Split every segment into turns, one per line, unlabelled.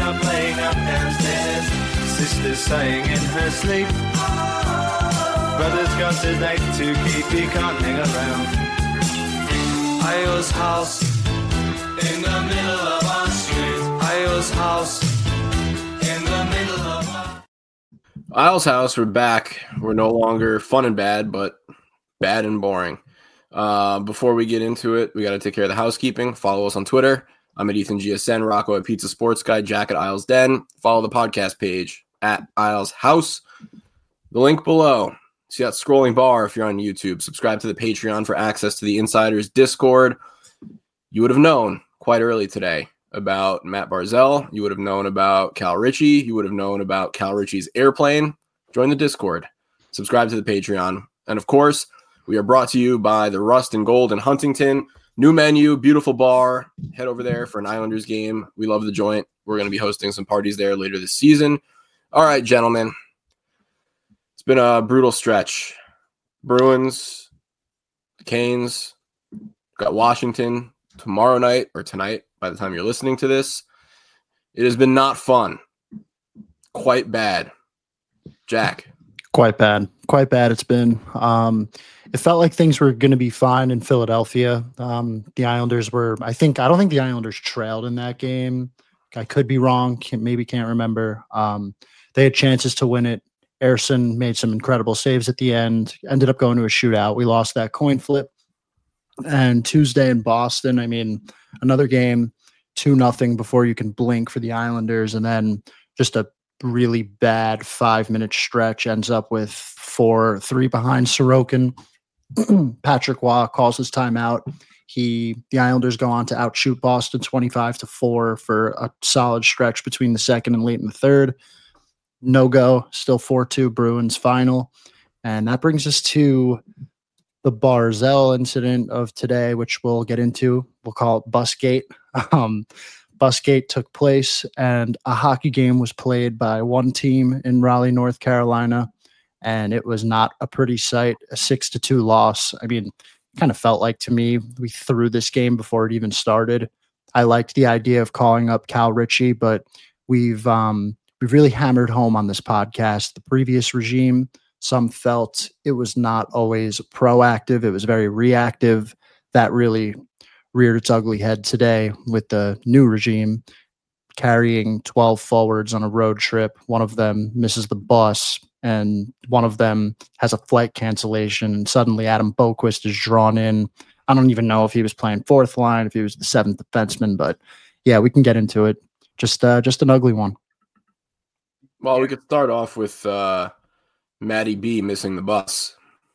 are playing up downstairs. Sister's sighing in her sleep. Brother's got a date to keep, he can't hang around. Isle's house in the middle of our street. Isle's house in the middle of our...
Isle's house, we're back. We're no longer fun and bad, but bad and boring. Before we get into it, we got to take care of the housekeeping. Follow us on Twitter. I'm at Ethan GSN, Rocco at Pizza Sports Guy, Jack at Isles Den. Follow the podcast page at Isles House. The link below. See that scrolling bar if you're on YouTube. Subscribe to the Patreon for access to the Insiders Discord. You would have known quite early today about Matt Barzal. You would have known about Cal Ritchie. You would have known about Cal Ritchie's airplane. Join the Discord. Subscribe to the Patreon. And of course, we are brought to you by the Rust and Gold in Huntington. New menu, beautiful bar. Head over there for an Islanders game. We love the joint. We're going to be hosting some parties there later this season. All right, gentlemen. It's been a brutal stretch. Bruins, Canes, got Washington tomorrow night or tonight by the time you're listening to this. It has been not fun. Quite bad. Jack.
Quite bad it's been. It felt like things were going to be fine in Philadelphia. The Islanders were, I don't think the Islanders trailed in that game. I could be wrong. Can't remember. They had chances to win it. Ersson made some incredible saves at the end, ended up going to a shootout. We lost that coin flip. And Tuesday in Boston, another game, 2-0 before you can blink for the Islanders. And then just a really bad 5-minute stretch ends up with 4-3 behind Sorokin. Patrick Waugh calls his timeout. The Islanders go on to outshoot Boston 25-4 for a solid stretch between the second and late in the third. No go, still 4-2 Bruins final. And that brings us to the Barzal incident of today, which we'll get into. We'll call it Busgate. Busgate took place, and a hockey game was played by one team in Raleigh, North Carolina, and it was not a pretty sight, a 6-2 loss. Kind of felt like to me we threw this game before it even started. I liked the idea of calling up Cal Ritchie, but we've really hammered home on this podcast the previous regime. Some felt it was not always proactive. It was very reactive. That really reared its ugly head today with the new regime carrying 12 forwards on a road trip. One of them misses the bus, and one of them has a flight cancellation, and suddenly Adam Boquist is drawn in. I don't even know if he was playing fourth line, if he was the seventh defenseman, but yeah, we can get into it. Just an ugly one.
Well, we could start off with Matty B missing the bus.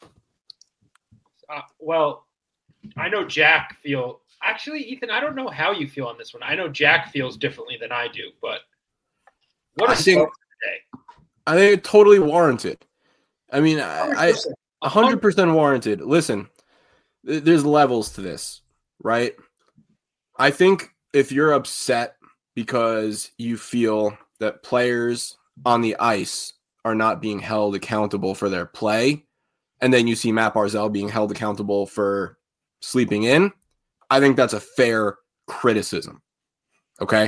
Well, I know Jack feel. Actually, Ethan, I don't know how you feel on this one. I know Jack feels differently than I do, but what a start today.
I think it's totally warranted. I 100% warranted. Listen, there's levels to this, right? I think if you're upset because you feel that players on the ice are not being held accountable for their play, and then you see Matt Barzal being held accountable for sleeping in, I think that's a fair criticism. Okay?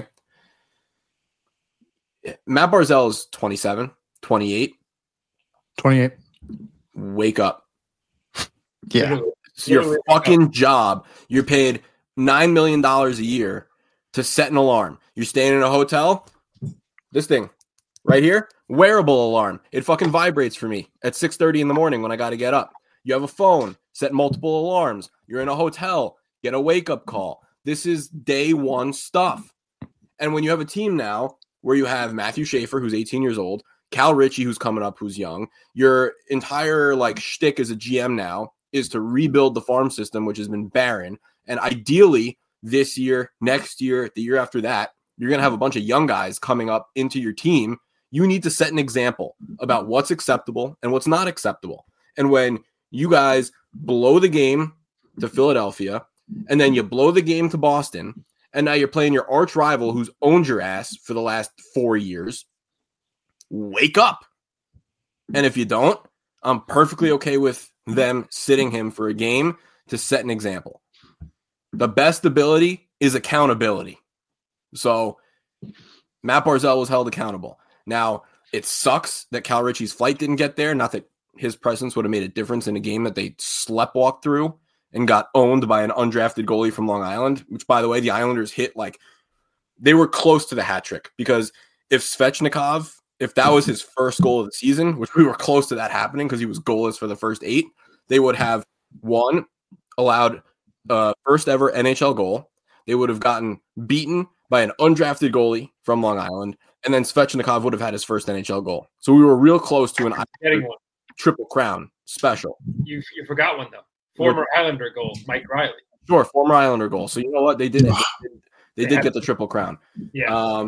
Matt Barzal is 27, 28.
28.
Wake up.
Yeah.
It's your fucking job. You're paid $9 million a year to set an alarm. You're staying in a hotel. This thing right here, wearable alarm. It fucking vibrates for me at 6:30 in the morning when I got to get up. You have a phone, set multiple alarms. You're in a hotel, get a wake-up call. This is day one stuff. And when you have a team now where you have Matthew Schaefer, who's 18 years old, Cal Ritchie, who's coming up, who's young, your entire shtick as a GM now is to rebuild the farm system, which has been barren. And ideally, this year, next year, the year after that, you're going to have a bunch of young guys coming up into your team. You need to set an example about what's acceptable and what's not acceptable. And when you guys blow the game to Philadelphia, and then you blow the game to Boston, and now you're playing your arch rival who's owned your ass for the last 4 years, wake up. And if you don't, I'm perfectly okay with them sitting him for a game to set an example. The best ability is accountability. So Matt Barzal was held accountable. Now, it sucks that Cal Ritchie's flight didn't get there. Not that his presence would have made a difference in a game that they sleptwalked through and got owned by an undrafted goalie from Long Island, which, by the way, the Islanders hit they were close to the hat trick, because if Svechnikov, if that was his first goal of the season, which we were close to that happening because he was goalless for the first 8, they would have, one, allowed first ever NHL goal. They would have gotten beaten by an undrafted goalie from Long Island, and then Svechnikov would have had his first NHL goal. So we were real close to an Triple Crown special.
You forgot one, though. Former Islander goal, Mike Riley.
Sure, former Islander goal. So you know what? They did get the Triple Crown.
Yeah.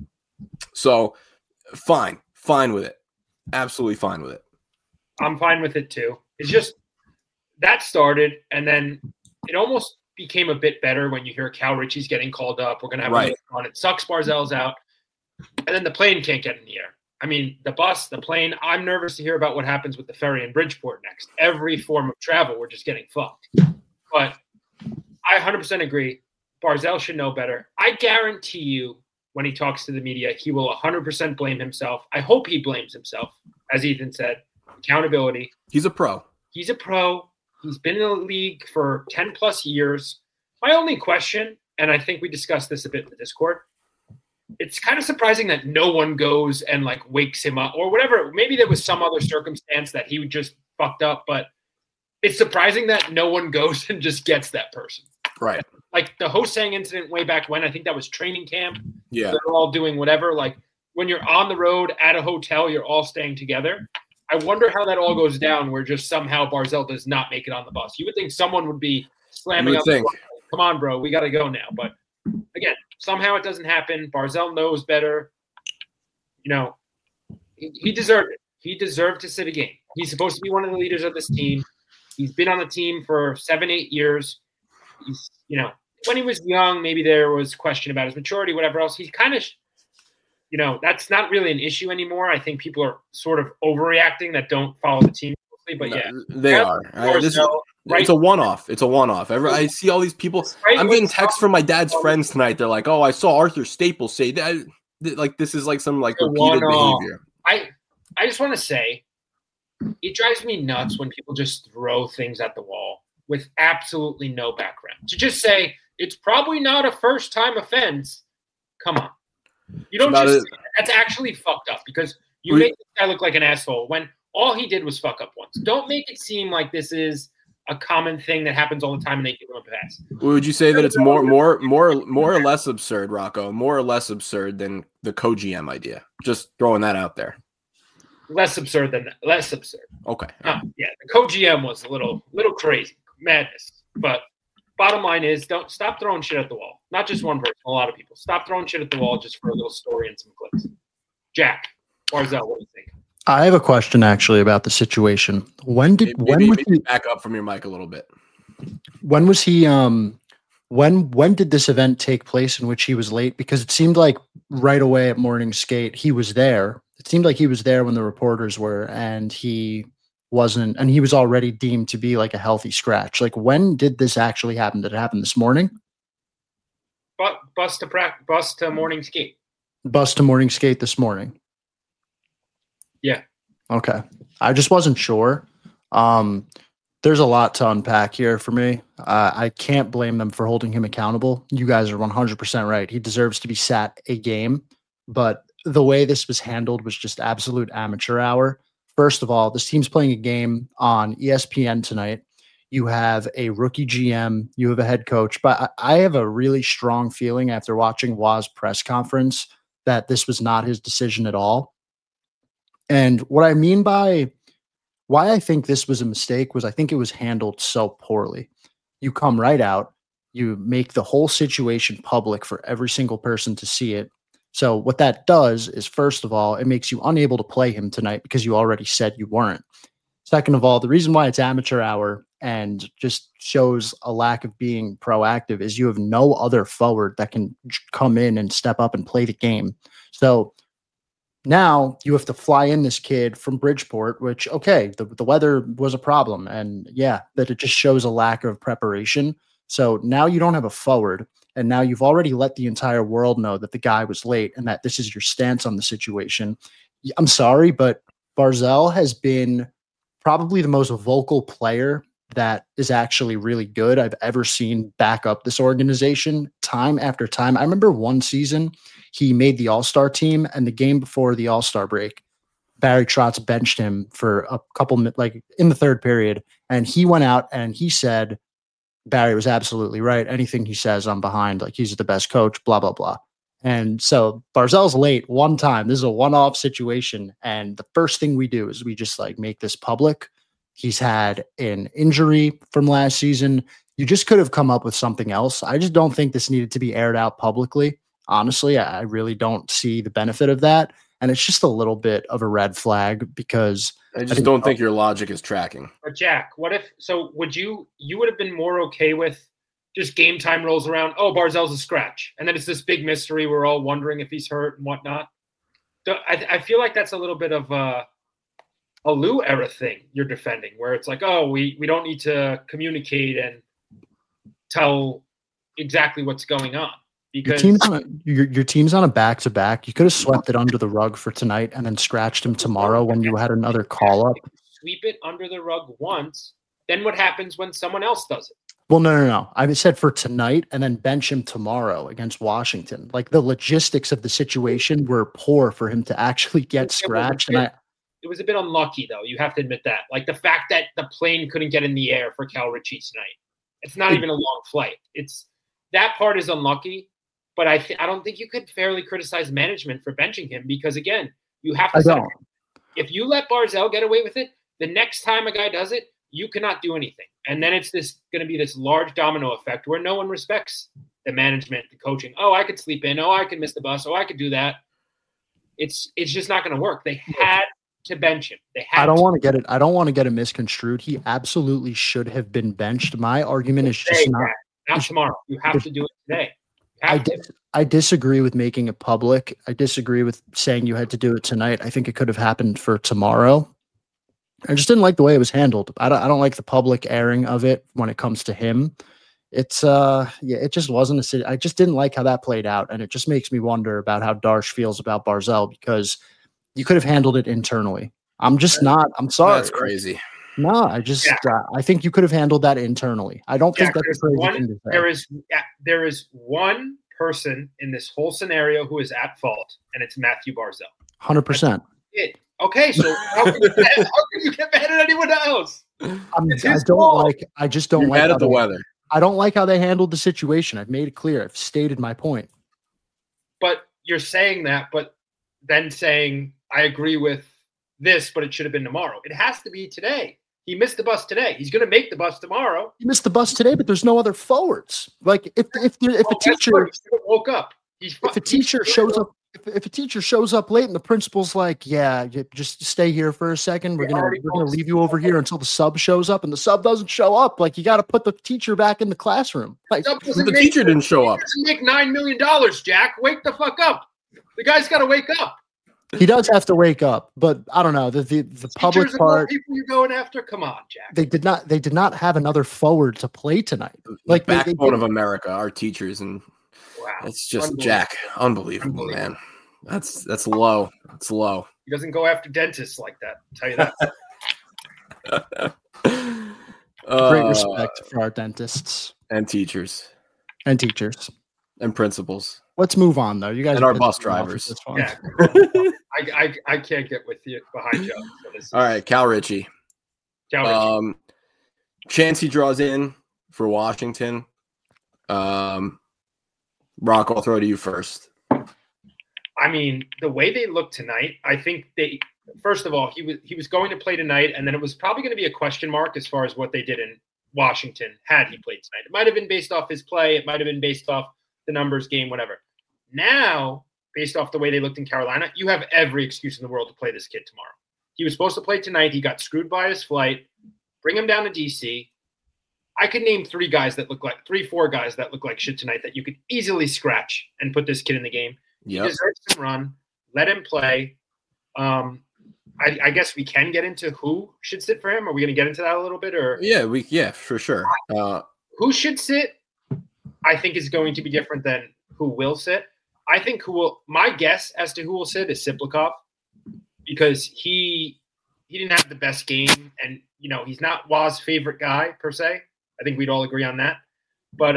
So fine with it. Absolutely fine with it.
I'm fine with it too. It's just that started, and then it almost became a bit better when you hear Cal Ritchie's getting called up. We're going to have a little fun. It sucks Barzal's out, and then the plane can't get in the air. I mean, the bus, the plane. I'm nervous to hear about what happens with the ferry in Bridgeport next. Every form of travel, we're just getting fucked. But I 100% agree. Barzal should know better. I guarantee you, when he talks to the media, he will 100% blame himself. I hope he blames himself, as Ethan said. Accountability.
He's a pro.
He's been in the league for 10 plus years. My only question, and I think we discussed this a bit in the Discord, it's kind of surprising that no one goes and wakes him up or whatever. Maybe there was some other circumstance that he just fucked up, but it's surprising that no one goes and just gets that person.
Right.
Like the Ho-Sang incident way back when, I think that was training camp.
Yeah.
They're all doing whatever. Like when you're on the road at a hotel, you're all staying together. I wonder how that all goes down where just somehow Barzal does not make it on the bus. You would think someone would be slamming up. Come on, bro. We got to go now. But again, somehow it doesn't happen. Barzal knows better. You know, he deserved it. He deserved to sit a game. He's supposed to be one of the leaders of this team. He's been on the team for 7-8 years. He's, when he was young, maybe there was question about his maturity, whatever else. He's kind of, that's not really an issue anymore. I think people are sort of overreacting that don't follow the team closely. But yeah,
they are. It's a one-off. It's a one-off. I see all these people. I'm getting texts from my dad's friends tonight. They're like, "Oh, I saw Arthur Staples say that." Like this is like some repeated behavior.
I just want to say, it drives me nuts when people just throw things at the wall with absolutely no background. To just say it's probably not a first-time offense. Come on, you don't just. That's actually fucked up because you make this guy look like an asshole when all he did was fuck up once. Don't make it seem like this is a common thing that happens all the time and they give him a pass.
Would you say that it's more or less absurd, Rocco? More or less absurd than the co-GM idea? Just throwing that out there.
Less absurd than that. Less absurd.
Okay.
Yeah, the co-GM was a little crazy, madness. But bottom line is, don't stop throwing shit at the wall. Not just one person, a lot of people. Stop throwing shit at the wall just for a little story and some clicks. Jack, Barzal, what do you think?
I have a question actually about the situation. When did
back up from your mic a little bit?
When was he? When did this event take place in which he was late? Because it seemed like right away at morning skate he was there. It seemed like he was there when the reporters were, and he wasn't. And he was already deemed to be like a healthy scratch. Like when did this actually happen? Did it happen this morning?
Bus to morning skate.
Bus to morning skate this morning.
Yeah.
Okay. I just wasn't sure. There's a lot to unpack here for me. I can't blame them for holding him accountable. You guys are 100% right. He deserves to be sat a game, but the way this was handled was just absolute amateur hour. First of all, this team's playing a game on ESPN tonight. You have a rookie GM, you have a head coach, but I have a really strong feeling after watching Waz's press conference that this was not his decision at all. And what I mean by why I think this was a mistake was I think it was handled so poorly. You come right out, you make the whole situation public for every single person to see it. So what that does is, first of all, it makes you unable to play him tonight because you already said you weren't. Second of all, the reason why it's amateur hour and just shows a lack of being proactive is you have no other forward that can come in and step up and play the game. So now you have to fly in this kid from Bridgeport, which, okay, the weather was a problem. And yeah, but it just shows a lack of preparation. So now you don't have a forward. and now you've already let the entire world know that the guy was late and that this is your stance on the situation. I'm sorry, but Barzal has been probably the most vocal player that is actually really good I've ever seen back up this organization time after time. I remember one season he made the All-Star team, and the game before the All-Star break, Barry Trotz benched him for a couple, like in the third period, and he went out and he said, Barry was absolutely right. Anything he says, I'm behind. Like, he's the best coach, blah, blah, blah. And so Barzal's late one time. This is a one-off situation. And the first thing we do is we just like make this public. He's had an injury from last season. You just could have come up with something else. I just don't think this needed to be aired out publicly. Honestly, I really don't see the benefit of that. And it's just a little bit of a red flag because
I just don't think your logic is tracking.
But Jack, what if, so would you would have been more okay with just game time rolls around, oh, Barzal's a scratch. And then it's this big mystery. We're all wondering if he's hurt and whatnot. I feel like that's a little bit of a Lou era thing you're defending, where it's like, oh, we don't need to communicate and tell exactly what's going on. Because
your team's on a back-to-back. You could have swept it under the rug for tonight and then scratched him tomorrow when you had another call-up.
Sweep it under the rug once. Then what happens when someone else does it?
Well, no. I said for tonight and then bench him tomorrow against Washington. Like, the logistics of the situation were poor for him to actually get scratched. It
was a bit unlucky, though. You have to admit that. Like, the fact that the plane couldn't get in the air for Cal Ritchie tonight. It's not even a long flight. That part is unlucky. But I don't think you could fairly criticize management for benching him because, again, you have to if you let Barzal get away with it, the next time a guy does it, you cannot do anything. And then it's going to be this large domino effect where no one respects the management, the coaching. Oh, I could sleep in. Oh, I could miss the bus. Oh, I could do that. It's just not going to work. They had to bench him. I don't want
to get it misconstrued. He absolutely should have been benched. My argument is just
not tomorrow. You have to do it today.
I disagree with making it public. I disagree with saying you had to do it tonight. I think it could have happened for tomorrow. I just didn't like the way it was handled. I don't like the public airing of it when it comes to him. It's it just wasn't I just didn't like how that played out, and it just makes me wonder about how Darsh feels about Barzal because you could have handled it internally. I'm sorry.
That's crazy.
No, I think you could have handled that internally. I don't think that's a crazy thing to say.
There is one person in this whole scenario who is at fault, and it's Matthew Barzal.
100%.
Okay, so how can you get mad at anyone else?
I just don't like
mad at the weather.
I don't like how they handled the situation. I've made it clear. I've stated my point.
But you're saying that, but then saying I agree with this, but it should have been tomorrow. It has to be today. He missed the bus today. He's going to make the bus tomorrow.
He missed the bus today, but there's no other forwards. Like if a teacher
woke up,
if a teacher shows up late and the principal's like, "Yeah, just stay here for a second. We're gonna leave you over here until the sub shows up," and the sub doesn't show up, like you got to put the teacher back in the classroom. Like
the teacher didn't show up.
He doesn't make $9 million, Jack. Wake the fuck up. The guy's got to wake up.
He does have to wake up, but I don't know the public part.
People you're going after, come on, Jack.
They did not have another forward to play tonight. Like
the backbone of America, our teachers, and it's just Jack, unbelievable, man. That's low. It's low.
He doesn't go after dentists like that. I'll tell you
that. Great respect for our dentists
and teachers
and principals. Let's move on, though. You guys
and our bus drivers.
Yeah. I can't get with you behind you.
All right, Cal Ritchie. Chance he draws in for Washington. Brock, I'll throw to you first.
I mean, the way they look tonight, I think first of all, he was going to play tonight, and then it was probably going to be a question mark as far as what they did in Washington had he played tonight. It might have been based off his play. It might have been based off the numbers game, whatever. Now, based off the way they looked in Carolina, you have every excuse in the world to play this kid tomorrow. He was supposed to play tonight. He got screwed by his flight. Bring him down to DC. I could name 4 guys that look like shit tonight that you could easily scratch and put this kid in the game. Yep. He deserves to run. Let him play. I guess we can get into who should sit for him. Are we going to get into that a little bit? Or
yeah, for sure.
Who should sit? I think is going to be different than who will sit. I think my guess as to who will sit is Siplikov, because he didn't have the best game, and he's not Waz's favorite guy per se. I think we'd all agree on that. But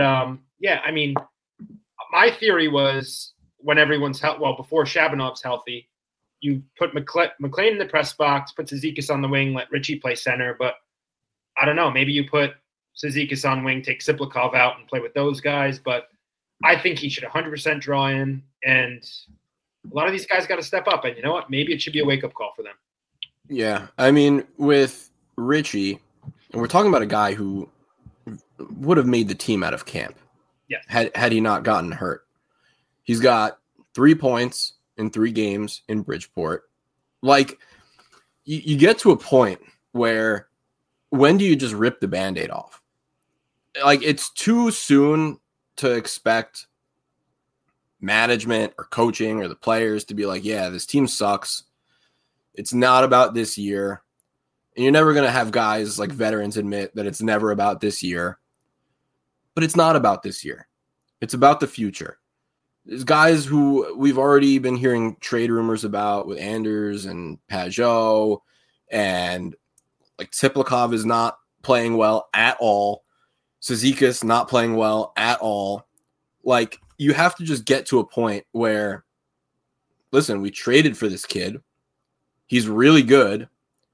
my theory was when everyone's before Shabanov's healthy, you put McLean in the press box, put Cizikas on the wing, let Richie play center. But I don't know, maybe you put Cizikas on wing, take Siplikov out and play with those guys. But I think he should 100% draw in, and a lot of these guys got to step up. And you know what? Maybe it should be a wake-up call for them.
Yeah, I mean, with Richie, and we're talking about a guy who would have made the team out of camp.
Yes.
Had he not gotten hurt. He's got 3 points in 3 games in Bridgeport. Like, you get to a point where when do you just rip the Band-Aid off? Like, it's too soon to expect management or coaching or the players to be like, yeah, this team sucks. It's not about this year. And you're never going to have guys like veterans admit that it's never about this year. But it's not about this year. It's about the future. There's guys who we've already been hearing trade rumors about with Anders and Pajot, and like Siplikov is not playing well at all. Cizikas not playing well at all. Like, you have to just get to a point where, listen, we traded for this kid. He's really good.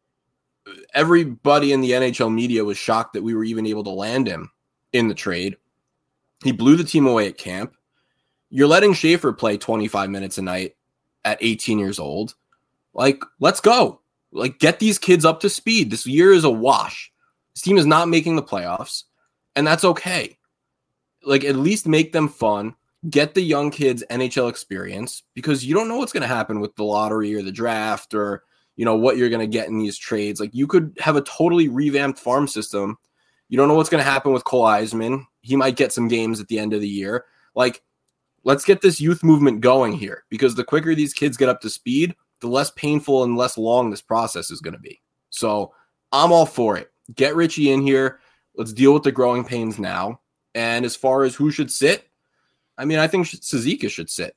Everybody in the NHL media was shocked that we were even able to land him in the trade. He blew the team away at camp. You're letting Schaefer play 25 minutes a night at 18 years old. Like, let's go. Like, get these kids up to speed. This year is a wash. This team is not making the playoffs, and that's okay. Like, at least make them fun. Get the young kids NHL experience, because you don't know what's going to happen with the lottery or the draft or, what you're going to get in these trades. Like, you could have a totally revamped farm system. You don't know what's going to happen with Cole Eisman. He might get some games at the end of the year. Like, let's get this youth movement going here, because the quicker these kids get up to speed, the less painful and less long this process is going to be. So I'm all for it. Get Richie in here. Let's deal with the growing pains now. And as far as who should sit, I mean, I think Cizikas should sit.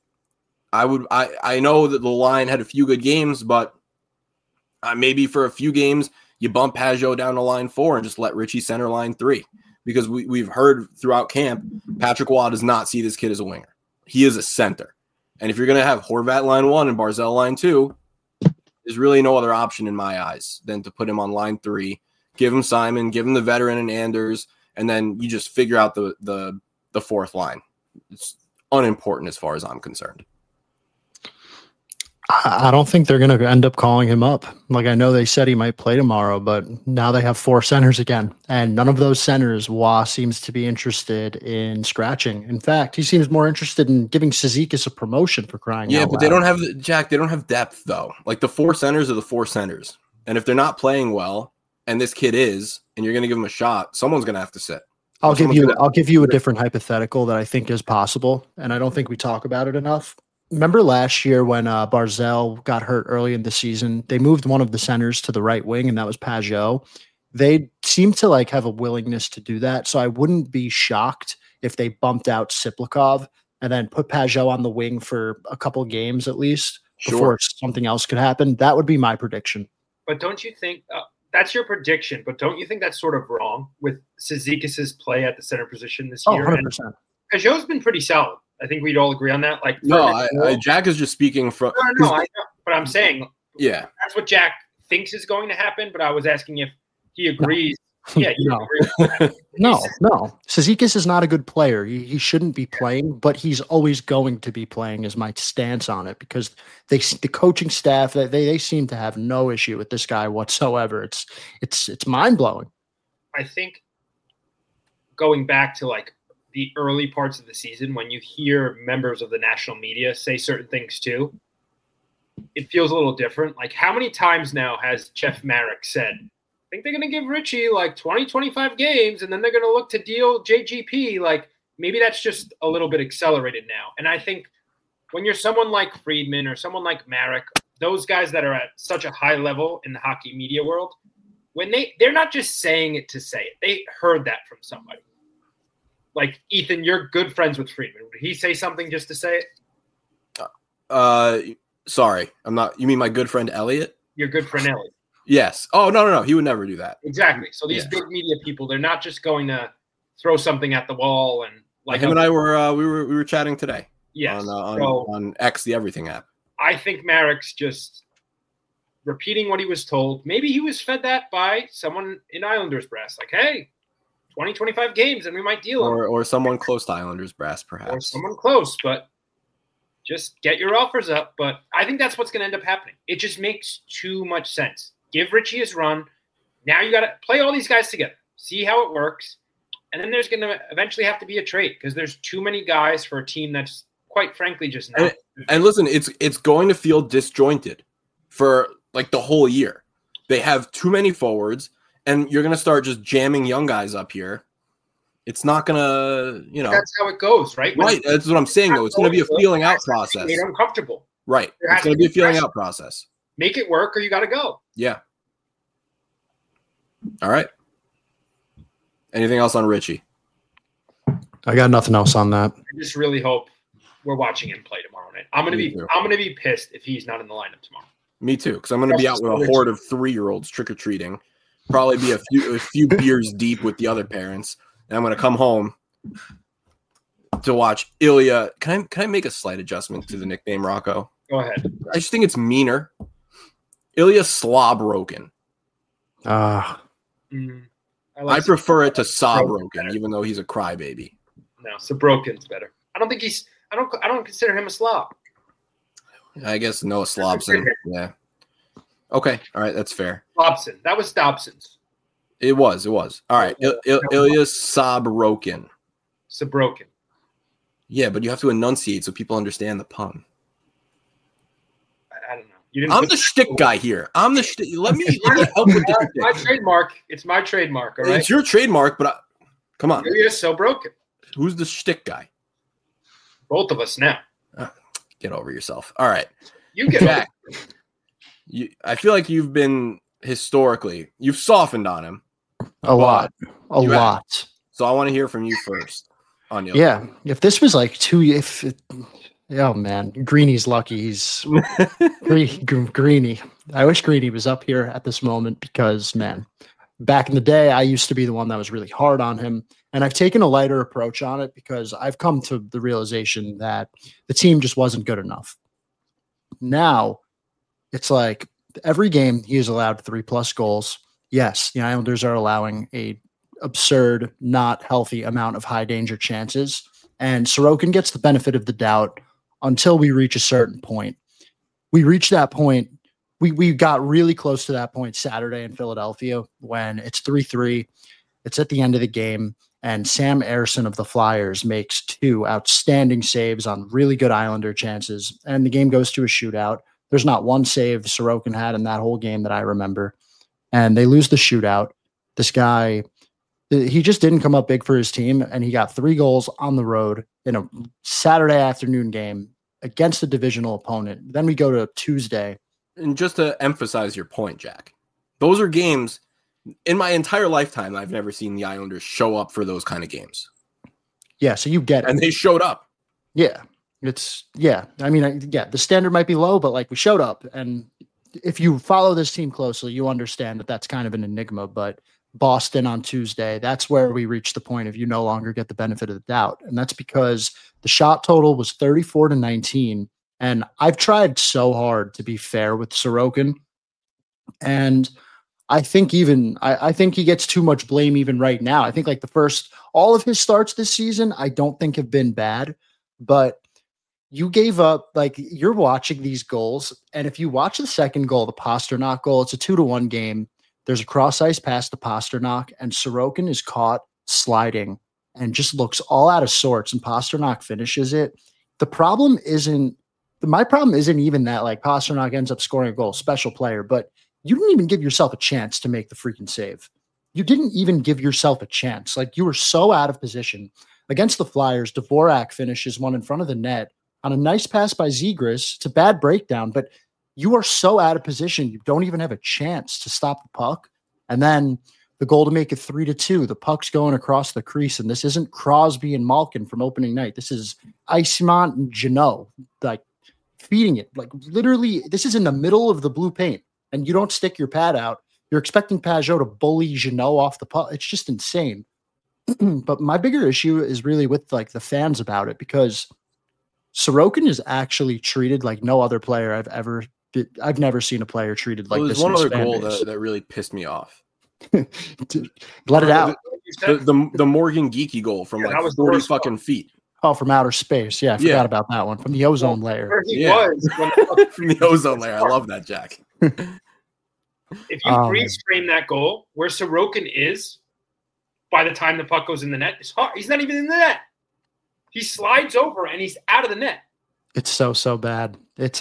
I know that the line had a few good games, but maybe for a few games, you bump Pajot down to line 4 and just let Richie center line 3. Because we've heard throughout camp, Patrick Waugh does not see this kid as a winger. He is a center. And if you're going to have Horvat line 1 and Barzal line 2, there's really no other option in my eyes than to put him on line 3, give him Simon, give him the veteran and Anders, and then you just figure out the fourth line. It's unimportant as far as I'm concerned.
I don't think they're going to end up calling him up. Like, I know they said he might play tomorrow, but now they have 4 centers again. And none of those centers, Waugh seems to be interested in scratching. In fact, he seems more interested in giving Cizikas a promotion, for crying out loud.
Yeah, but they don't have, they don't have depth, though. Like, the 4 centers are the 4 centers. And if they're not playing well, and this kid is, and you're going to give him a shot, someone's going to have to sit.
I'll give you a different hypothetical that I think is possible, and I don't think we talk about it enough. Remember last year when Barzal got hurt early in the season, they moved one of the centers to the right wing, and that was Pajot. They seem to have a willingness to do that. So I wouldn't be shocked if they bumped out Siplikov and then put Pajot on the wing for a couple games at least before something else could happen. That would be my prediction.
But don't you think that's your prediction? But don't you think that's sort of wrong with Cizikas' play at the center position this year?
100%.
Pajot's been pretty solid. I think we'd all agree on that.
Jack is just speaking from.
No, I know, but I'm saying,
yeah,
that's what Jack thinks is going to happen. But I was asking if he agrees. Yeah,
No. Cizikas is not a good player. He shouldn't be playing, but he's always going to be playing. Is my stance on it, because the coaching staff they seem to have no issue with this guy whatsoever. It's mind blowing.
I think going back to the early parts of the season, when you hear members of the national media say certain things too, it feels a little different. Like, how many times now has Jeff Marek said, I think they're going to give Richie 20, 25 games, and then they're going to look to deal JGP. Maybe that's just a little bit accelerated now. And I think when you're someone like Friedman or someone like Marek, those guys that are at such a high level in the hockey media world, when they're not just saying it to say it, they heard that from somebody. like Ethan, you're good friends with Friedman. Would he say something just to say
it? Sorry, I'm not. You mean my good friend Elliot?
Your good friend Elliot.
Yes. Oh, no. He would never do that.
Exactly. So these big media people, they're not just going to throw something at the wall and like
him and I were we were chatting today.
Yes.
On X, the Everything app.
I think Marek's just repeating what he was told. Maybe he was fed that by someone in Islanders brass. Like, hey, 20, 25 games and we might deal him.
Or someone close to Islanders brass, perhaps.
Or someone close, but just get your offers up. But I think that's what's going to end up happening. It just makes too much sense. Give Richie his run. Now you got to play all these guys together. See how it works. And then there's going to eventually have to be a trade because there's too many guys for a team that's quite frankly just not.
And listen, it's going to feel disjointed for like the whole year. They have too many forwards, and you're going to start just jamming young guys up here. It's not going to,
That's how it goes, right?
Right. That's what I'm saying, though. It's going to be a feeling out process.
Made uncomfortable.
Right. It's going to be a feeling out process.
Make it work or you got to go.
Yeah. All right. Anything else on Richie?
I got nothing else on that.
I just really hope we're watching him play tomorrow night. I'm gonna be pissed if he's not in the lineup tomorrow.
Me too, because I'm gonna be out with a horde of 3-year-olds trick or treating. Probably be a few beers deep with the other parents, and I'm gonna come home to watch Ilya. Can I make a slight adjustment to the nickname Rocco?
Go ahead.
I just think it's meaner. Ilya Slobroken. I prefer it to Sobroken, even though he's a crybaby.
No, Sobroken's better. I don't consider him a slob.
I guess Noah Slobson. Yeah. Okay. All right. That's fair.
Slobson. That was Dobson's.
It was. All right. Ilya Sobroken.
Sobroken.
Yeah, but you have to enunciate so people understand the pun.
I don't know.
I'm the shtick guy here. I'm the shtick. Let me help with this.
My trademark. It's my trademark. All right.
It's your trademark, but come on.
Ilya Sobroken.
Who's the shtick guy?
Both of us now.
Get over yourself. All right.
You get
Jack. I feel like you've softened on him.
A lot.
So I want to hear from you first. On Ilya.
Yeah. If this was like oh man, Greeny's lucky. He's Greeny. I wish Greeny was up here at this moment because, man, back in the day, I used to be the one that was really hard on him. And I've taken a lighter approach on it because I've come to the realization that the team just wasn't good enough. Now, it's like every game he is allowed 3+ goals. Yes, the Islanders are allowing a absurd, not healthy amount of high danger chances. And Sorokin gets the benefit of the doubt until we reach a certain point. We reach that point. We got really close to that point Saturday in Philadelphia when it's 3-3. It's at the end of the game. And Sam Ersson of the Flyers makes 2 outstanding saves on really good Islander chances. And the game goes to a shootout. There's not one save Sorokin had in that whole game that I remember. And they lose the shootout. This guy, he just didn't come up big for his team. And he got 3 goals on the road in a Saturday afternoon game against a divisional opponent. Then we go to Tuesday.
And just to emphasize your point, Jack, those are games in my entire lifetime I've never seen the Islanders show up for those kind of games.
Yeah, so you get it.
And they showed up.
Yeah. I mean, the standard might be low, but like we showed up. And if you follow this team closely, you understand that that's kind of an enigma. But Boston on Tuesday, that's where we reach the point of you no longer get the benefit of the doubt. And that's because the shot total was 34-19. And I've tried so hard to be fair with Sorokin. And I think I think he gets too much blame even right now. I think like all of his starts this season, I don't think have been bad, but you gave up, like you're watching these goals. And if you watch the second goal, the Pasternak goal, it's a 2-1 game. There's a cross ice pass to Pasternak and Sorokin is caught sliding and just looks all out of sorts and Pasternak finishes it. My problem isn't even that like Pasternak ends up scoring a goal, special player, but you didn't even give yourself a chance to make the freaking save. You didn't even give yourself a chance. Like you were so out of position against the Flyers. Dvorak finishes one in front of the net on a nice pass by Zegras. It's a bad breakdown, but you are so out of position. You don't even have a chance to stop the puck. And then the goal to make it 3-2. The puck's going across the crease, and this isn't Crosby and Malkin from opening night. This is Eyssimont and Jeannot, like feeding it. Like literally, this is in the middle of the blue paint, and you don't stick your pad out. You're expecting Pajot to bully Jeannot off the puck. It's just insane. But my bigger issue is really with like the fans about it, because Sorokin is actually treated like no other player I've never seen a player treated like this.
There's one other goal that really pissed me off.
Let it out.
The Morgan Geeky goal from like 40 fucking feet.
Oh, from outer space. Yeah, I forgot about that one. From the ozone layer.
Where he was.
From the ozone layer. I love that, Jack.
If you freeze frame that goal, where Sorokin is, by the time the puck goes in the net, it's hard. He's not even in the net. He slides over and he's out of the net.
It's so bad. It's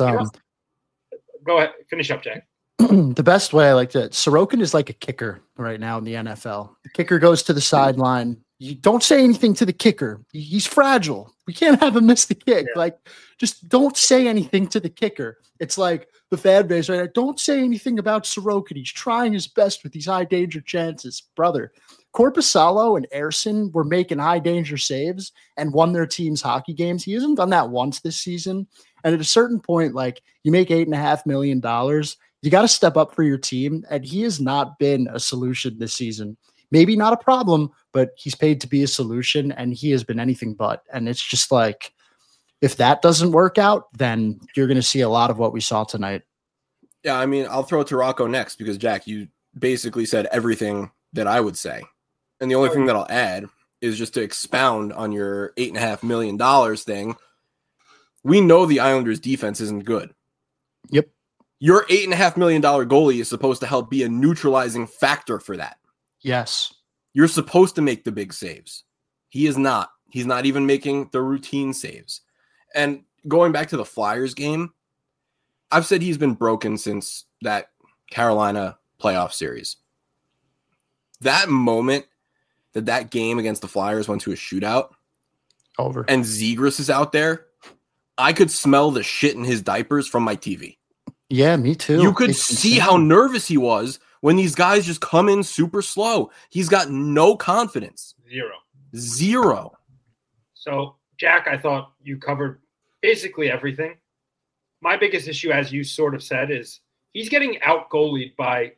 Go ahead, finish up, Jack.
The best way I like that, Sorokin is like a kicker right now in the NFL. The kicker goes to the sideline. You don't say anything to the kicker. He's fragile. We can't have him miss the kick.
Yeah.
Like, just don't say anything to the kicker. It's like the fan base right now. Don't say anything about Sorokin. He's trying his best with these high danger chances. Brother, Korpisalo and Ersson were making high danger saves and won their team's hockey games. He hasn't done that once this season. And at a certain point, like, you make $8.5 million, you got to step up for your team. And he has not been a solution this season. Maybe not a problem, but he's paid to be a solution, and he has been anything but. And it's just like, if that doesn't work out, then you're going to see a lot of what we saw tonight.
Yeah, I mean, I'll throw it to Rocco next because, Jack, you basically said everything that I would say. And the only thing that I'll add is just to expound on your $8.5 million thing. We know the Islanders' defense isn't good.
Yep.
Your $8.5 million goalie is supposed to help be a neutralizing factor for that.
Yes.
You're supposed to make the big saves. He is not. He's not even making the routine saves. And going back to the Flyers game, I've said he's been broken since that Carolina playoff series. That moment that game against the Flyers went to a shootout,
over,
and Zegras is out there, I could smell the shit in his diapers from my TV.
Yeah, me too.
You could see how nervous he was when these guys just come in super slow. He's got no confidence. Zero.
So, Jack, I thought you covered basically everything. My biggest issue, as you sort of said, is he's getting out-goalied by,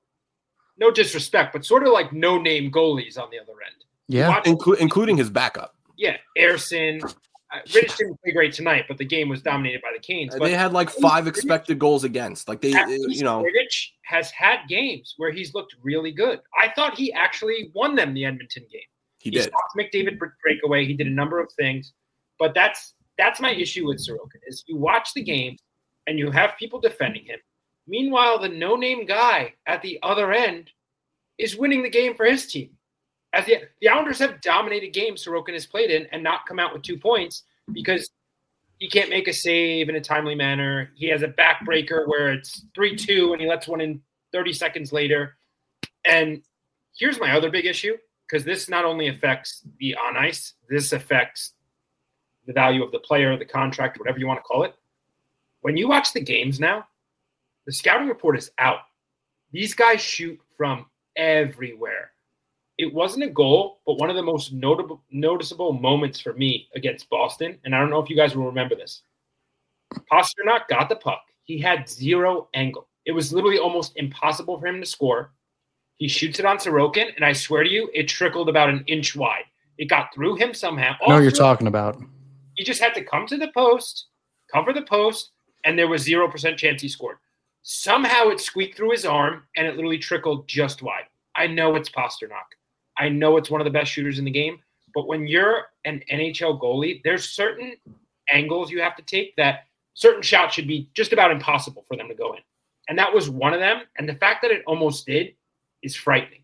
no disrespect, but sort of like no-name goalies on the other end.
Yeah,
including his backup.
Yeah, Ersson. Rittich didn't play great tonight, but the game was dominated by the Canes.
They had like 5 expected goals against. Like
Rittich has had games where he's looked really good. I thought he actually won them the Edmonton game. He did. Stopped McDavid breakaway. He did a number of things, but that's my issue with Sorokin. Is you watch the game and you have people defending him. Meanwhile, the no-name guy at the other end is winning the game for his team. As the Islanders have dominated games Sorokin has played in and not come out with 2 points because he can't make a save in a timely manner. He has a backbreaker where it's 3-2 and he lets one in 30 seconds later. And here's my other big issue, because this not only affects the on ice, this affects the value of the player, the contract, whatever you want to call it. When you watch the games now, the scouting report is out. These guys shoot from everywhere. It wasn't a goal, but one of the most noticeable moments for me against Boston, and I don't know if you guys will remember this. Pastrnak got the puck. He had 0 angle. It was literally almost impossible for him to score. He shoots it on Sorokin, and I swear to you, it trickled about an inch wide. It got through him somehow.
I know what you're talking about.
He just had to come to the post, cover the post, and there was 0% chance he scored. Somehow it squeaked through his arm, and it literally trickled just wide. I know it's Pastrnak. I know it's one of the best shooters in the game, but when you're an NHL goalie, there's certain angles you have to take that certain shots should be just about impossible for them to go in. And that was one of them. And the fact that it almost did is frightening,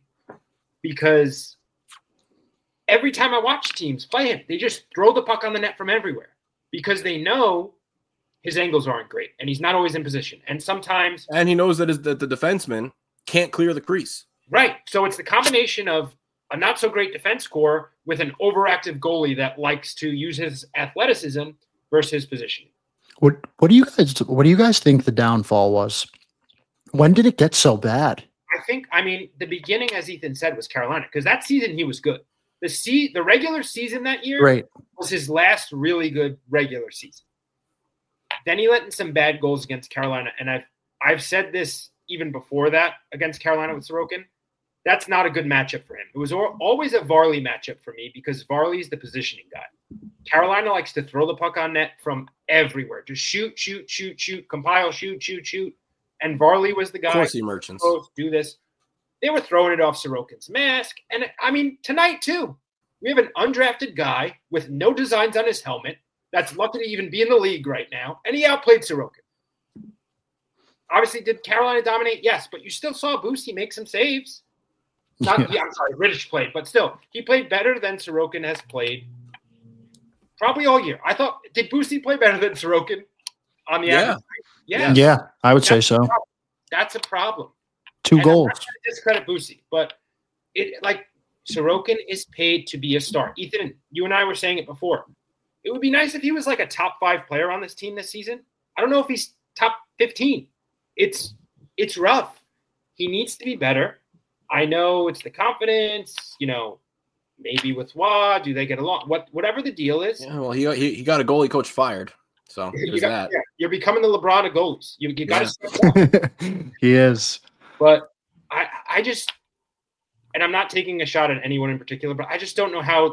because every time I watch teams play him, they just throw the puck on the net from everywhere because they know his angles aren't great and he's not always in position. And sometimes...
And he knows that the defenseman can't clear the crease.
Right. So it's the combination of a not so great defense core with an overactive goalie that likes to use his athleticism versus his positioning.
What do you guys think the downfall was? When did it get so bad?
I think, the beginning, as Ethan said, was Carolina, because that season he was good. The regular season that year was his last really good regular season. Then he let in some bad goals against Carolina, and I've said this even before that against Carolina with Sorokin. That's not a good matchup for him. It was always a Varley matchup for me because Varley's the positioning guy. Carolina likes to throw the puck on net from everywhere. Just shoot, compile, shoot. And Varley was the guy.
Of course he merchants.
Do this. They were throwing it off Sorokin's mask. And, tonight, too, we have an undrafted guy with no designs on his helmet that's lucky to even be in the league right now, and he outplayed Sorokin. Obviously, did Carolina dominate? Yes, but you still saw Boosie make some saves. I'm sorry, Rittich played, but still, he played better than Sorokin has played probably all year. I thought, did Boosie play better than Sorokin on the average?
Yeah, I would say so.
That's a problem.
2 goals.
I'm not trying to discredit Boosie, but Sorokin is paid to be a star. Ethan, you and I were saying it before. It would be nice if he was like a top 5 player on this team this season. I don't know if he's top 15. It's rough. He needs to be better. I know it's the confidence, maybe with Wah, do they get along? Whatever the deal is.
Yeah, well, he got a goalie coach fired. So
you're becoming the LeBron of goalies. You got to step up.
He is.
But I just, and I'm not taking a shot at anyone in particular, but I just don't know how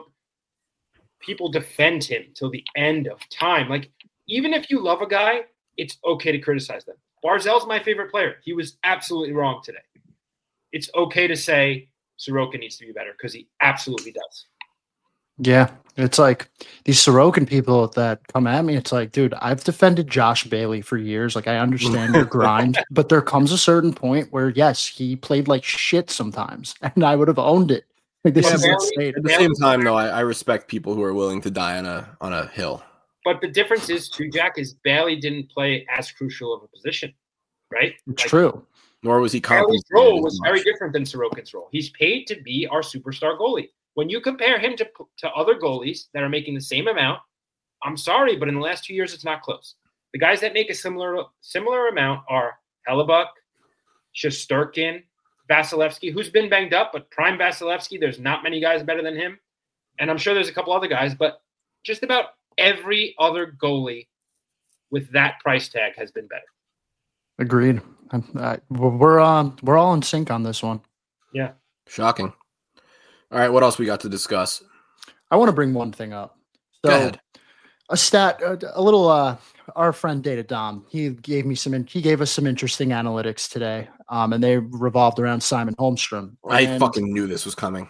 people defend him till the end of time. Like, even if you love a guy, it's okay to criticize them. Barzal's my favorite player. He was absolutely wrong today. It's okay to say Sorokin needs to be better because he absolutely does.
Yeah, it's like these Sorokin people that come at me. It's like, dude, I've defended Josh Bailey for years. Like, I understand your grind, but there comes a certain point where, yes, he played like shit sometimes, and I would have owned it. Like, this is insane.
At the same time, though, I respect people who are willing to die on a hill.
But the difference is, too, Jack, is Bailey didn't play as crucial of a position, right?
It's true.
Nor was he
Bailey's role was very different than Sorokin's role. He's paid to be our superstar goalie. When you compare him to other goalies that are making the same amount, I'm sorry, but in the last 2 years, it's not close. The guys that make a similar amount are Hellebuck, Shesterkin, Vasilevsky, who's been banged up, but prime Vasilevsky, there's not many guys better than him. And I'm sure there's a couple other guys, but just about every other goalie with that price tag has been better.
Agreed. We're all in sync on this one.
Yeah.
Shocking. All right, what else we got to discuss?
I want to bring one thing up. So,
go ahead.
A stat, a little. Our friend Data Dom, he gave us some interesting analytics today, and they revolved around Simon Holmstrom.
I fucking knew this was coming.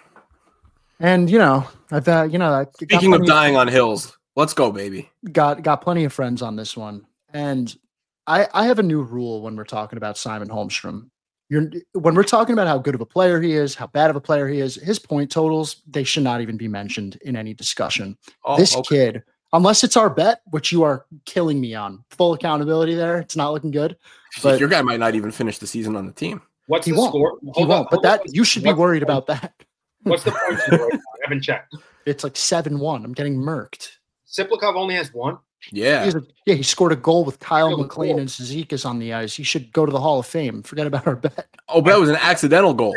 And I've
speaking of dying on hills, let's go, baby.
Got plenty of friends on this one, and I have a new rule when we're talking about Simon Holmstrom. When we're talking about how good of a player he is, how bad of a player he is, his point totals, they should not even be mentioned in any discussion. Kid, unless it's our bet, which you are killing me on, full accountability there. It's not looking good. But
your guy might not even finish the season on the team.
What's the score?
He won't. But you should be worried about that.
What's the point score? I haven't checked.
It's like 7-1. I'm getting murked.
Siplikov only has 1?
Yeah.
He scored a goal with Kyle McLean and Zizekas on the ice. He should go to the Hall of Fame. Forget about our bet.
Oh, but that was an accidental goal.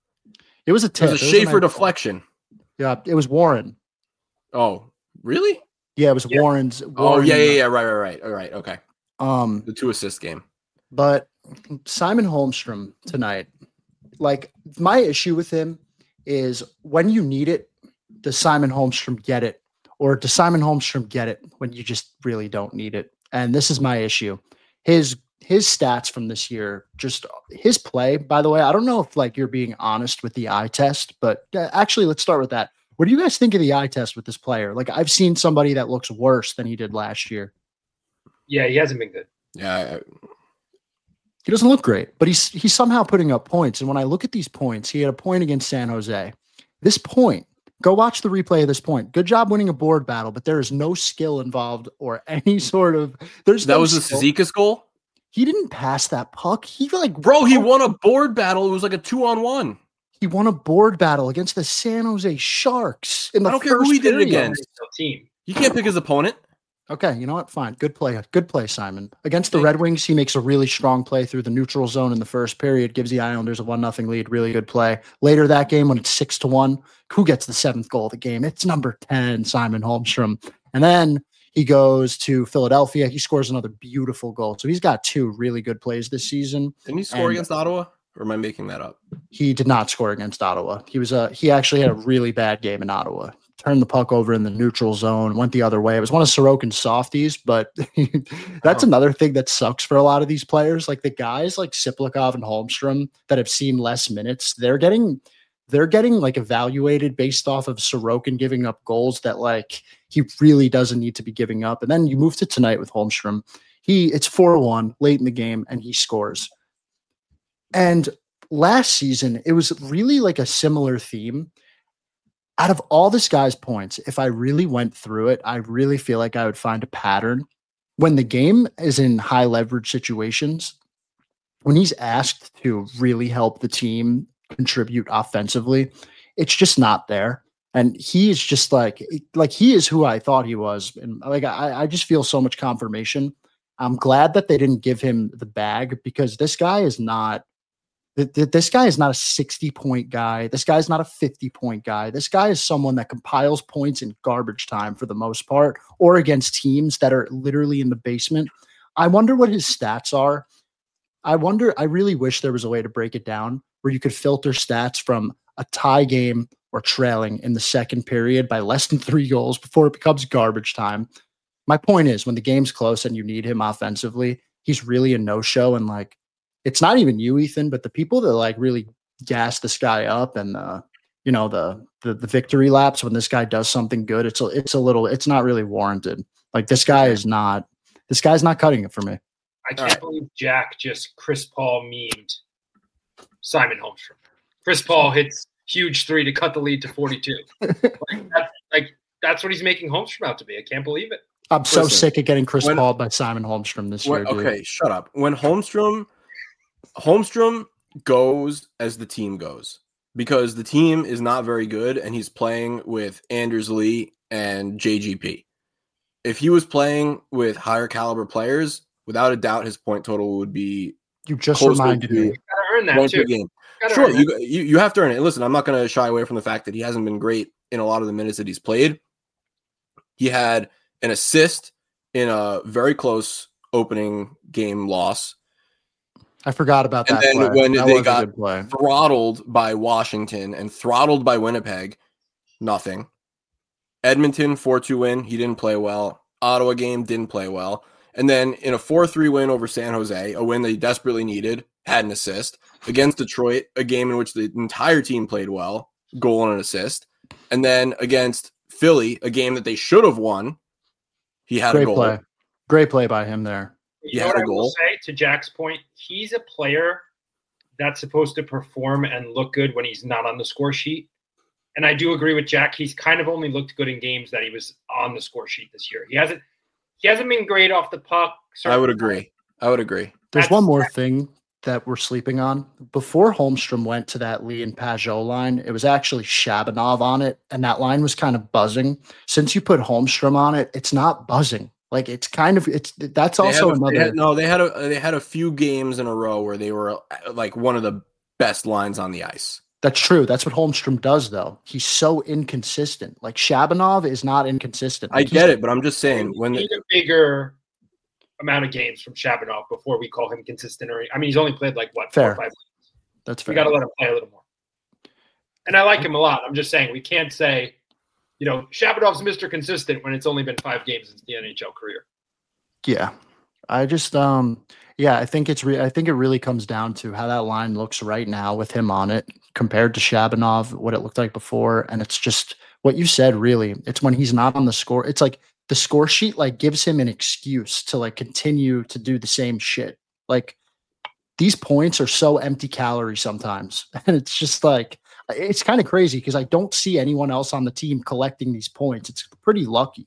It was a tip.
It was a Schaefer deflection.
Yeah, it was Warren.
Oh, really?
Yeah, it was Warren's.
Oh, yeah. Right. All right. Okay. The 2 assist game.
But Simon Holmstrom tonight, like, my issue with him is when you need it, does Simon Holmstrom get it? Or does Simon Holmstrom get it when you just really don't need it? And this is my issue. His stats from this year, just his play, by the way, I don't know if you're being honest with the eye test, but actually let's start with that. What do you guys think of the eye test with this player? Like, I've seen somebody that looks worse than he did last year.
Yeah, he hasn't been good.
Yeah.
He doesn't look great, but he's somehow putting up points. And when I look at these points, he had a point against San Jose. This point, go watch the replay of this point. Good job winning a board battle, but there is no skill involved or any sort of.
That was a Zizekas goal?
He didn't pass that puck. He
won a board battle. It was like a 2-on-1.
He won a board battle against the San Jose Sharks. I
don't care who he did it against.
Team.
You can't pick his opponent.
Okay, you know what? Fine. Good play. Good play, Simon. Against the Red Wings, he makes a really strong play through the neutral zone in the first period, gives the Islanders a 1-0 lead. Really good play. Later that game, when it's 6-1, who gets the 7th goal of the game? It's number 10, Simon Holmstrom. And then he goes to Philadelphia. He scores another beautiful goal. So he's got 2 really good plays this season.
Didn't he score against Ottawa? Or am I making that up?
He did not score against Ottawa. He actually had a really bad game in Ottawa. Turned the puck over in the neutral zone, went the other way. It was one of Sorokin's softies, but that's another thing that sucks for a lot of these players. Like the guys like Siplikov and Holmstrom that have seen less minutes, they're getting like evaluated based off of Sorokin giving up goals that like he really doesn't need to be giving up. And then you move to tonight with Holmstrom. It's 4-1 late in the game and he scores. And last season, it was really like a similar theme. Out of all this guy's points, if I really went through it, I really feel like I would find a pattern. When the game is in high leverage situations, when he's asked to really help the team contribute offensively, it's just not there. And he is just like he is who I thought he was. And like, I just feel so much confirmation. I'm glad that they didn't give him the bag because this guy is not a 60-point guy. This guy's not a 50-point guy. This guy is someone that compiles points in garbage time for the most part, or against teams that are literally in the basement. I wonder what his stats are. I really wish there was a way to break it down where you could filter stats from a tie game or trailing in the second period by less than 3 goals before it becomes garbage time. My point is, when the game's close and you need him offensively, he's really a no-show. And like, it's not even you, Ethan, but the people that like really gas this guy up and the victory laps when this guy does something good, it's not really warranted. Like this guy's not cutting it for me.
I can't believe Jack just Chris Paul memed Simon Holmstrom. Chris Paul hits huge 3 to cut the lead to 42. That's what he's making Holmstrom out to be. I can't believe it.
I'm so sick of getting Chris Paul by Simon Holmstrom this year. Dude.
Okay, shut up. When Holmstrom goes as the team goes because the team is not very good and he's playing with Anders Lee and JGP. If he was playing with higher caliber players, without a doubt, his point total would be.
You just reminded me.
You gotta earn that too.
Game. Sure, you have to earn it. Listen, I'm not going to shy away from the fact that he hasn't been great in a lot of the minutes that he's played. He had an assist in a very close opening game loss.
I forgot about that.
And then
play.
when
that
they got
play.
throttled by Washington and throttled by Winnipeg, nothing. Edmonton 4-2 win. He didn't play well. Ottawa game didn't play well. And then in a 4-3 win over San Jose, a win that he desperately needed, had an assist. Against Detroit, a game in which the entire team played well, goal and an assist. And then against Philly, a game that they should have won, he had a goal.
Great play by him there.
You know what I will say to Jack's point? He's a player that's supposed to perform and look good when he's not on the score sheet. And I do agree with Jack. He's kind of only looked good in games that he was on the score sheet this year. He hasn't been great off the puck.
I would agree.
There's one more thing that we're sleeping on. Before Holmstrom went to that Lee and Pajot line, it was actually Shabanov on it, and that line was kind of buzzing. Since you put Holmstrom on it, it's not buzzing. Like it's that's also another.
They had a few games in a row where they were like one of the best lines on the ice.
That's true. That's what Holmstrom does, though. He's so inconsistent. Like Shabanov is not inconsistent.
Like, I get it, but I'm just saying
when a bigger amount of games from Shabanov before we call him consistent. He's only played like what 4 or 5 games.
That's fair.
We got to let him play a little more. And I like him a lot. I'm just saying we can't say. Shabanov's Mr. Consistent when it's only been 5 games since the NHL career.
Yeah. I just, I think I think it really comes down to how that line looks right now with him on it compared to Shabanov, what it looked like before. And it's just what you said, really. It's when he's not on the score. It's like the score sheet, like gives him an excuse to like continue to do the same shit. Like these points are so empty calorie sometimes. And it's just like, it's kind of crazy because I don't see anyone else on the team collecting these points. It's pretty lucky.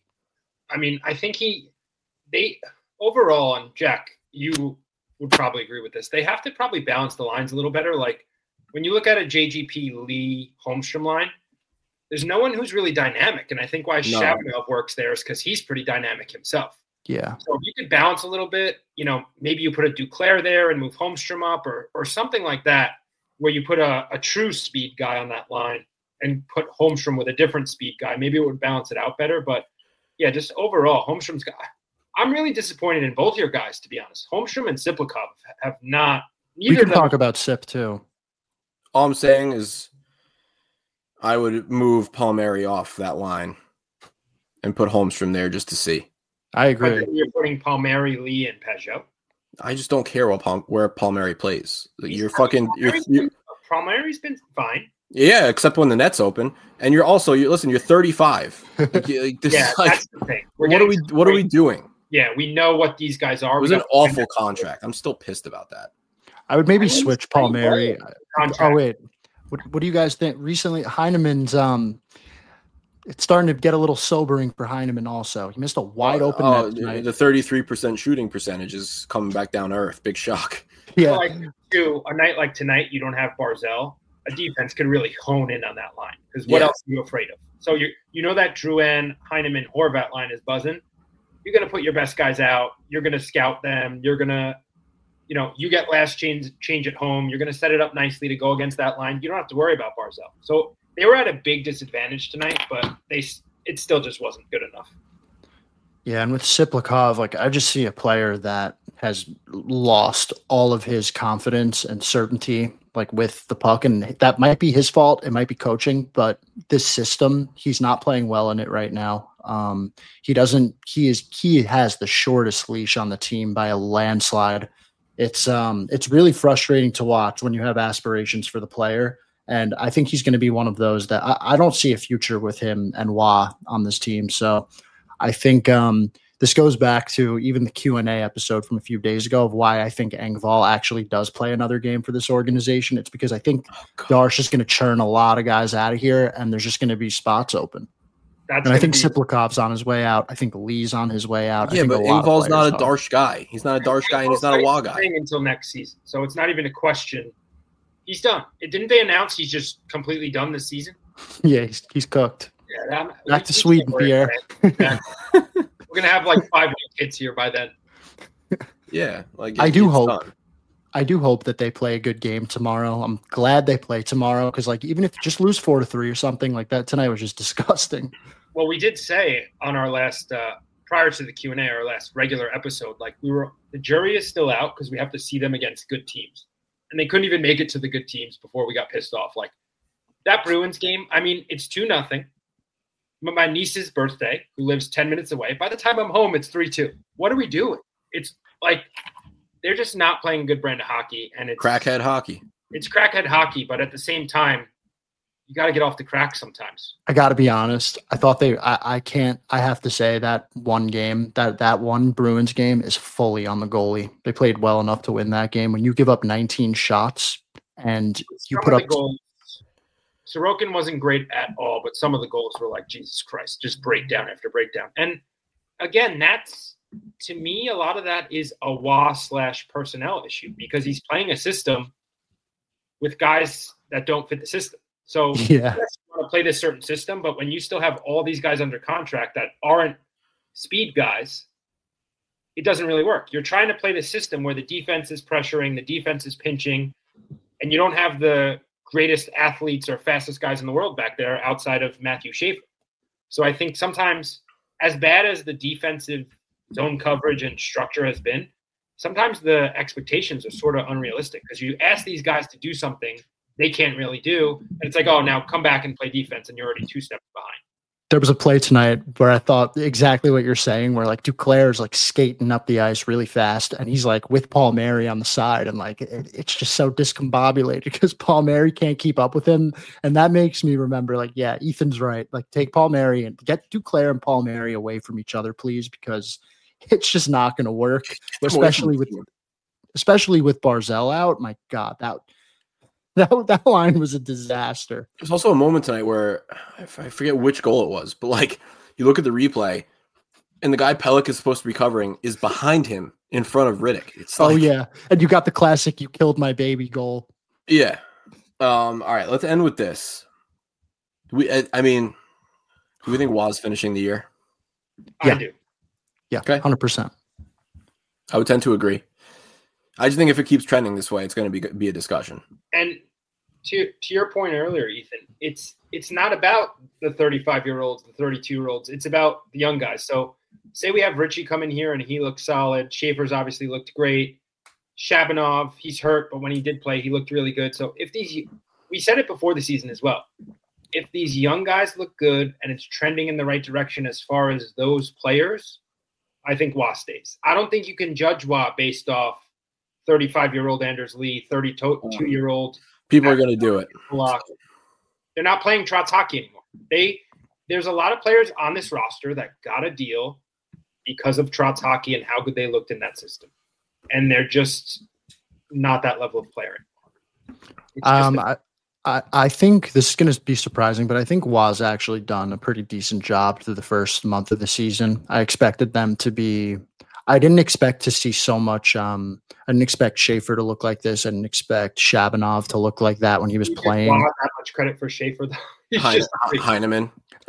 I think they overall, and Jack, you would probably agree with this. They have to probably balance the lines a little better. Like when you look at a JGP Lee Holmstrom line, there's no one who's really dynamic. And I think why
No.
Shabanov works there is because he's pretty dynamic himself.
Yeah.
So if you could balance a little bit, maybe you put a Duclair there and move Holmstrom up or something like that, where you put a true speed guy on that line and put Holmstrom with a different speed guy. Maybe it would balance it out better. But yeah, just overall, Holmstrom's guy. I'm really disappointed in both your guys, to be honest. Holmstrom and Siplikov have not.
We can talk about Sip too.
All I'm saying is I would move Palmieri off that line and put Holmstrom there just to see.
I agree.
You're putting Palmieri, Lee, and Peugeot.
I just don't care where Palmieri plays.
Palmieri's been fine.
Yeah, except when the net's open. And you're 35.
That's the thing.
What are we doing?
Yeah, we know what these guys are.
It was an awful contract. I'm still pissed about that.
I would maybe switch Palmieri. Oh wait, what do you guys think? Recently, Heineman's it's starting to get a little sobering for Heineman. Also, he missed a wide open net tonight.
The 33% shooting percentage is coming back down to earth. Big shock.
Yeah,
a night like tonight, you don't have Barzal. A defense could really hone in on that line because what else are you afraid of? So you know that Drouin, Heineman, Horvat line is buzzing. You're going to put your best guys out. You're going to scout them. You're going to, you get last change at home. You're going to set it up nicely to go against that line. You don't have to worry about Barzal. So they were at a big disadvantage tonight, but it still just wasn't good enough.
Yeah, and with Siplikov, I just see a player that has lost all of his confidence and certainty, with the puck, and that might be his fault. It might be coaching, but this system, he's not playing well in it right now. He has the shortest leash on the team by a landslide. It's really frustrating to watch when you have aspirations for the player. And I think he's going to be one of those that I don't see a future with him and Wah on this team. So I think this goes back to even the Q&A episode from a few days ago of why I think Engvall actually does play another game for this organization. It's because I think Darsh is going to churn a lot of guys out of here, and there's just going to be spots open. I think Siplikov's on his way out. I think Lee's on his way out.
Yeah, but Engvall's not a Darsh guy. He's not a Darsh guy, and he's not a Wah guy.
Until next season. So it's not even a question. He's done. Didn't they announce he's just completely done this season?
Yeah, he's cooked.
Yeah,
back to Sweden, Pierre.
Yeah. We're gonna have 5 kids here by then.
Yeah,
I do hope that they play a good game tomorrow. I'm glad they play tomorrow because even if you just lose 4-3 or something like that tonight was just disgusting.
Well, we did say on our last prior to the Q&A, our last regular episode, the jury is still out because we have to see them against good teams, and they couldn't even make it to the good teams before we got pissed off. That Bruins game, it's 2-0. My niece's birthday, who lives 10 minutes away. By the time I'm home, it's 3-2. What are we doing? It's they're just not playing a good brand of hockey, and it's
crackhead hockey.
It's crackhead hockey, but at the same time, you got to get off the crack sometimes.
I got to be honest. I thought I have to say that one game, that one Bruins game is fully on the goalie. They played well enough to win that game. When you give up 19 shots and you put up
goals. Sorokin wasn't great at all, but some of the goals were Jesus Christ, just breakdown after breakdown. And again, that's, to me, a lot of that is a Wah/personnel issue because he's playing a system with guys that don't fit the system. So
yeah,
you want to play this certain system, but when you still have all these guys under contract that aren't speed guys, it doesn't really work. You're trying to play the system where the defense is pressuring, the defense is pinching, and you don't have the greatest athletes or fastest guys in the world back there outside of Matthew Schaefer. So I think sometimes, as bad as the defensive zone coverage and structure has been, sometimes the expectations are sort of unrealistic because you ask these guys to do something they can't really do. And it's oh, now come back and play defense, and you're already 2 steps behind.
There was a play tonight where I thought exactly what you're saying, where Duclair's skating up the ice really fast, and he's with Palmieri on the side, and it's just so discombobulated because Palmieri can't keep up with him, and that makes me remember yeah, Ethan's right. Take Palmieri and get Duclair and Palmieri away from each other, please, because it's just not going to work, especially with Barzal out. My God, that line was a disaster.
There's also a moment tonight where I forget which goal it was, but you look at the replay and the guy Pelech is supposed to be covering is behind him in front of Riddick. It's
yeah. And you got the classic, you killed my baby goal.
Yeah. All right, let's end with this. I mean, do we think Waz finishing the year?
Yeah.
I do.
Yeah,
Okay.
100%.
I would tend to agree. I just think if it keeps trending this way, it's going to be a discussion.
And to your point earlier, Ethan, it's not about the 35-year-olds, the 32-year-olds. It's about the young guys. So say we have Richie come in here and he looks solid. Schaefer's obviously looked great. Shabanov, he's hurt, but when he did play, he looked really good. So we said it before the season as well. If these young guys look good and it's trending in the right direction as far as those players, I think Wah stays. I don't think you can judge Wah based off 35-year-old Anders Lee, 32-year-old.
People are going to do it.
They're not playing Trotz hockey anymore. There's a lot of players on this roster that got a deal because of Trotz hockey and how good they looked in that system. And they're just not that level of player anymore.
I think this is going to be surprising, but I think Waz actually done a pretty decent job through the first month of the season. I expected them to be. I didn't expect to see so much. I didn't expect Schaefer to look like this. I didn't expect Shabanov to look like that when he was playing.
Not that much credit for Schaefer, though.
Heineman.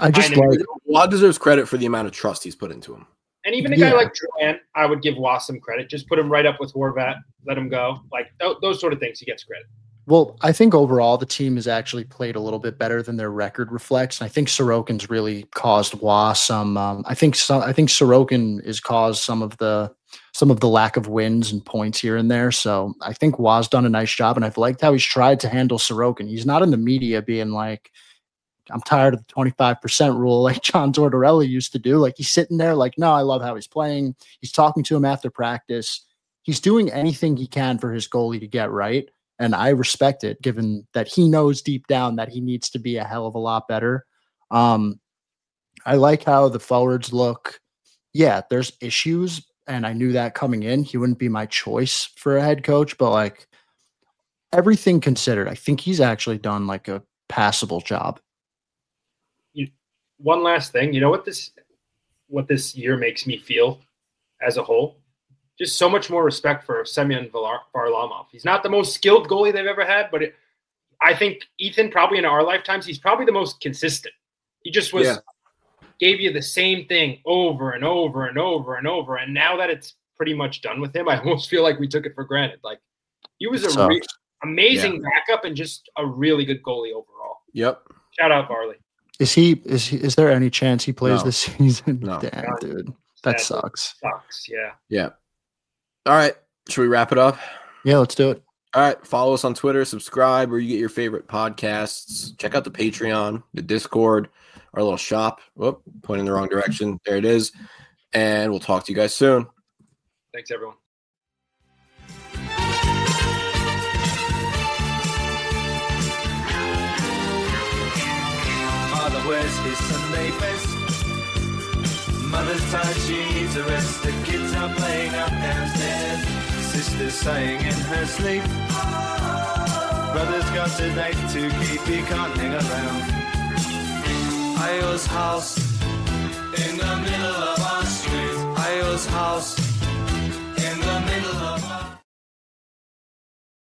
Waz
deserves credit for the amount of trust he's put into him.
And even a guy like Drouin, I would give Waz some credit. Just put him right up with Horvat, let him go. Like those sort of things, he gets credit.
Well, I think overall the team has actually played a little bit better than their record reflects. I think Sorokin's really caused Wah some. I think Sorokin has caused some of the lack of wins and points here and there. So I think Wah's done a nice job, and I've liked how he's tried to handle Sorokin. He's not in the media being like, "I'm tired of the 25% rule," like John Tortorella used to do. Like he's sitting there, like, "No, I love how he's playing." He's talking to him after practice. He's doing anything he can for his goalie to get right. And I respect it, given that he knows deep down that he needs to be a hell of a lot better. I like how the forwards look. Yeah, there's issues, and I knew that coming in. He wouldn't be my choice for a head coach, but like everything considered, I think he's actually done like a passable job.
One last thing, you know what this year makes me feel as a whole? Just so much more respect for Semyon Varlamov. He's not the most skilled goalie they've ever had, but I think Ethan, probably in our lifetimes, he's probably the most consistent. He just gave you the same thing over and over and over and over. And now that it's pretty much done with him, I almost feel like we took it for granted. Like he was amazing backup and just a really good goalie overall.
Yep.
Shout out Varley.
Is there any chance he plays this season?
No.
Damn, dude. That sucks.
Yeah.
Yeah. All right. Should we wrap it up?
Yeah, let's do it.
All right. Follow us on Twitter, subscribe where you get your favorite podcasts. Check out the Patreon, the Discord, our little shop. Whoop, pointing in the wrong direction. There it is. And we'll talk to you guys soon.
Thanks, everyone.
Father wears his Sunday best. Mother's tired, she needs a rest. The kids are playing up downstairs. Sister's sighing in her sleep. Brother's got a date to keep, he can't hang around. Io's house